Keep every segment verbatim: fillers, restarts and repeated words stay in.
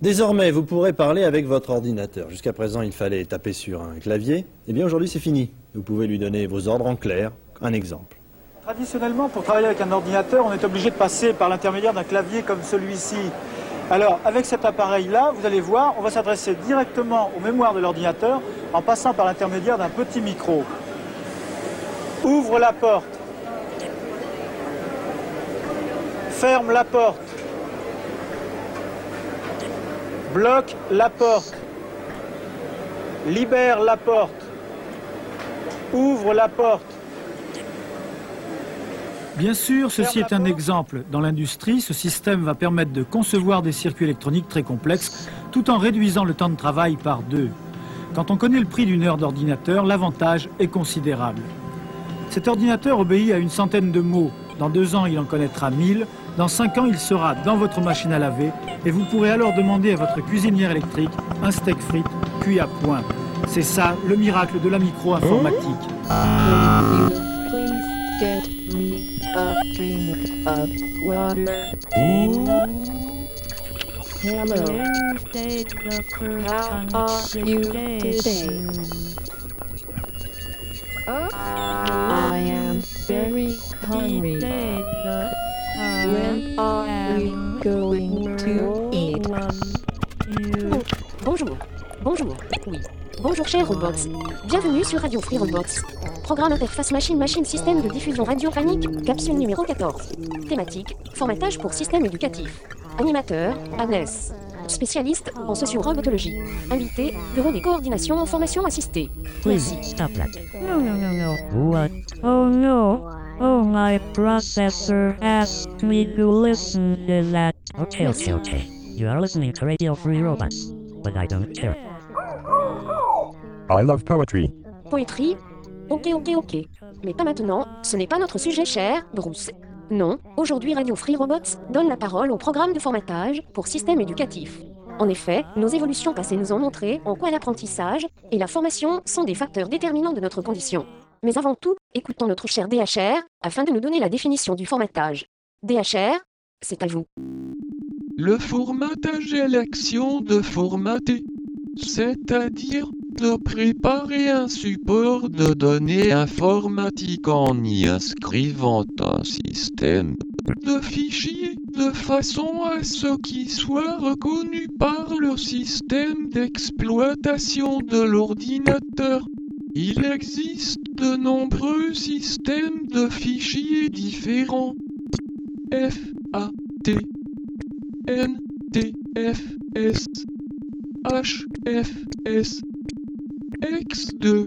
Désormais, vous pourrez parler avec votre ordinateur. Jusqu'à présent, il fallait taper sur un clavier. Eh bien, aujourd'hui, c'est fini. Vous pouvez lui donner vos ordres en clair. Un exemple. Traditionnellement, pour travailler avec un ordinateur, on est obligé de passer par l'intermédiaire d'un clavier comme celui-ci. Alors, avec cet appareil-là, vous allez voir, on va s'adresser directement aux mémoires de l'ordinateur en passant par l'intermédiaire d'un petit micro. Ouvre la porte. Ferme la porte. Bloque la porte. Libère la porte. Ouvre la porte. Bien sûr, ceci est un exemple. Dans l'industrie, ce système va permettre de concevoir des circuits électroniques très complexes tout en réduisant le temps de travail par deux. Quand on connaît le prix d'une heure d'ordinateur, l'avantage est considérable. Cet ordinateur obéit à une centaine de mots. Dans deux ans, il en connaîtra mille. Dans cinq ans, il sera dans votre machine à laver et vous pourrez alors demander à votre cuisinière électrique un steak frites cuit à point. C'est ça, le miracle de la micro-informatique. Get me a drink of water. Hello. How are you today? I am very hungry. When are we going to eat? Oh, bonjour. Bonjour. Oui. Bonjour chers robots. Bienvenue sur Radio Free Robots. Programme interface machine-machine système de diffusion radiophonique, capsule numéro quatorze. Thématique, formatage pour système éducatif. Animateur, Agnès. Spécialiste en socio-robotologie. Invité, bureau des coordinations en formation assistée. Please stop that. No, no, no, no. What? Oh no. Oh, my processor asked me to listen to that. Okay, okay, okay. You are listening to Radio Free Robots, but I don't care. I love poetry. Poétrie? Ok, ok, ok. Mais pas maintenant, ce n'est pas notre sujet cher, Bruce. Non, aujourd'hui Radio Free Robots donne la parole au programme de formatage pour système éducatif. En effet, nos évolutions passées nous ont montré en quoi l'apprentissage et la formation sont des facteurs déterminants de notre condition. Mais avant tout, écoutons notre cher D H R afin de nous donner la définition du formatage. D H R, c'est à vous. Le formatage est l'action de formater, c'est-à-dire de préparer un support de données informatiques en y inscrivant un système de fichiers de façon à ce qu'il soit reconnu par le système d'exploitation de l'ordinateur. Il existe de nombreux systèmes de fichiers différents. F A T, N T F S, H F S, X deux,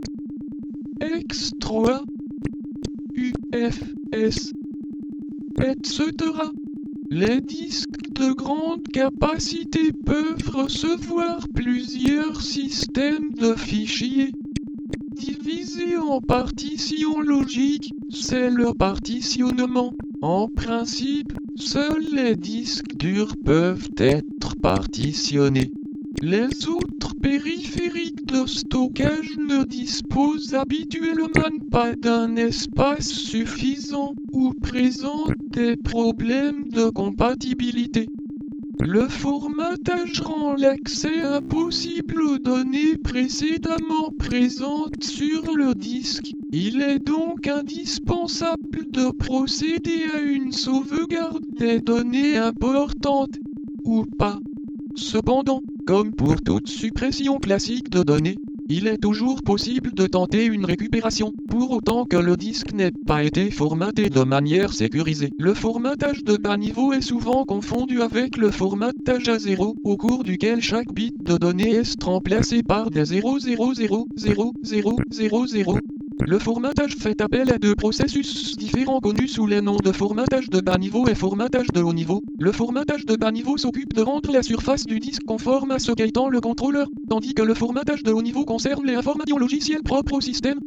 X trois, U F S, et cetera. Les disques de grande capacité peuvent recevoir plusieurs systèmes de fichiers. Divisés en partitions logiques, c'est le partitionnement. En principe, seuls les disques durs peuvent être partitionnés. Les autres périphériques de stockage ne disposent habituellement pas d'un espace suffisant ou présentent des problèmes de compatibilité. Le formatage rend l'accès impossible aux données précédemment présentes sur le disque. Il est donc indispensable de procéder à une sauvegarde des données importantes, ou pas. Cependant, comme pour toute suppression classique de données, il est toujours possible de tenter une récupération, pour autant que le disque n'ait pas été formaté de manière sécurisée. Le formatage de bas niveau est souvent confondu avec le formatage à zéro, au cours duquel chaque bit de données est remplacé par des zéro zéro zéro zéro zéro zéro zéro. Le formatage fait appel à deux processus différents connus sous les noms de formatage de bas niveau et formatage de haut niveau. Le formatage de bas niveau s'occupe de rendre la surface du disque conforme à ce qu'étend le contrôleur, tandis que le formatage de haut niveau concerne les informations logicielles propres au système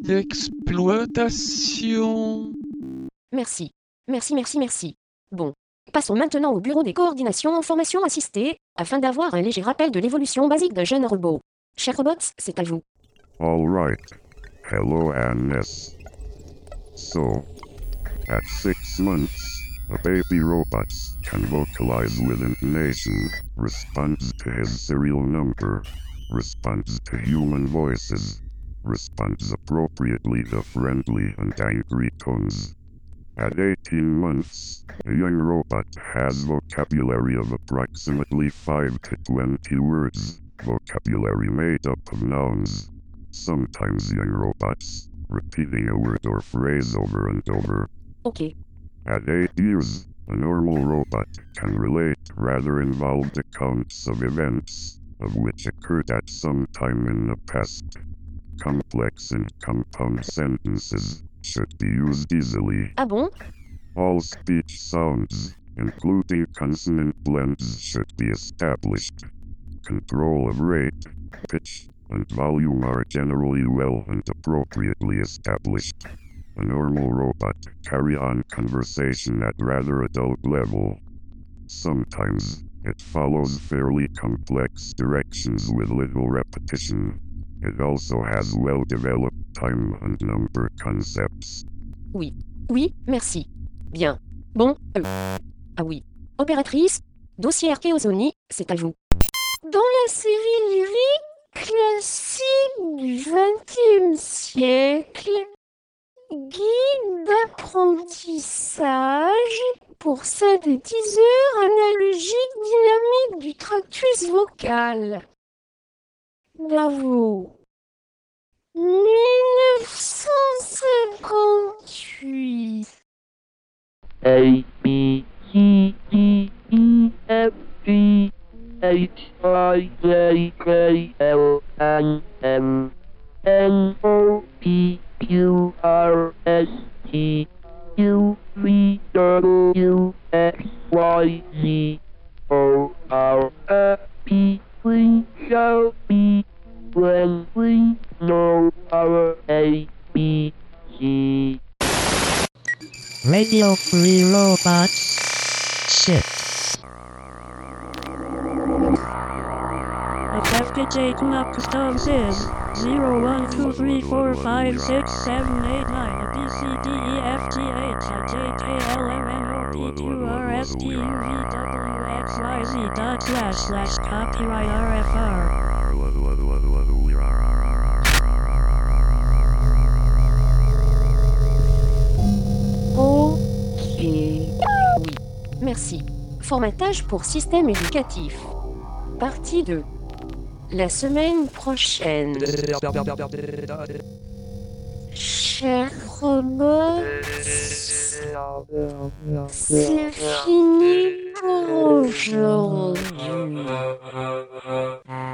d'exploitation. Merci. Merci, merci, merci. Bon. Passons maintenant au bureau des coordinations en formation assistée, afin d'avoir un léger rappel de l'évolution basique d'un jeune robot. Chers robots, c'est à vous. All right. Hello, Agnès. So, at six months, A baby robot can vocalize with intonation, responds to his serial number, responds to human voices, responds appropriately to friendly and angry tones. At eighteen months, a young robot has vocabulary of approximately five to twenty words, vocabulary made up of nouns. Sometimes young robots, repeating a word or phrase over and over. Ok. At eight years, a normal robot can relate rather involved accounts of events, of which occurred at some time in the past. Complex and compound sentences should be used easily. Ah bon? All speech sounds, including consonant blends, should be established. Control of rate, pitch, and volume are generally well and appropriately established. A normal robot carry on conversation at rather adult level. Sometimes, it follows fairly complex directions with little repetition. It also has well-developed time and number concepts. Oui. Oui, merci. Bien. Bon, euh... Ah oui. Opératrice, dossier Archéosonie, c'est à vous. Dans la série lyrique classique du vingtième siècle, guide d'apprentissage pour synthétiseur analogique dynamique du tractus vocal. Bravo. mille neuf cent cinquante-huit. A, B, C, D, E, F, G, H, I, J, K, L, M, N, N, O, P, Q, R, S, T, U, V, W, X, Y, Z, O, R, F, P, we shall be when we know our A, B, C. Radio Free Robots. Shit. Attempted taking up customs is zero one two three four five six seven eight nine B C D E F G H J K L M N O P Q R S T U V W X Y Z dot slash slash copyright R F R. Ok. Oui. Merci. Formatage pour système éducatif. Partie deux. La semaine prochaine. Chers robots, c'est fini pour aujourd'hui.